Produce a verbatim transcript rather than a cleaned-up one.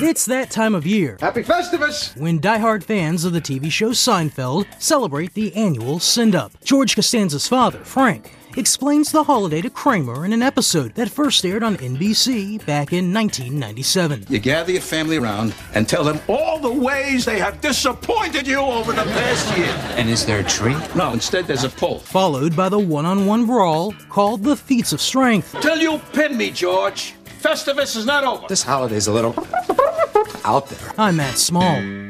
It's that time of year. Happy Festivus! When diehard fans of the T V show Seinfeld celebrate the annual send-up. George Costanza's father, Frank, explains the holiday to Kramer in an episode that first aired on N B C back in nineteen ninety-seven. You gather your family around and tell them all the ways they have disappointed you over the past year. And is there a tree? No, instead there's a pole. Followed by the one-on-one brawl called the Feats of Strength. Till you pin me, George. Festivus is not over. This holiday's a little out there. I'm Matt Small.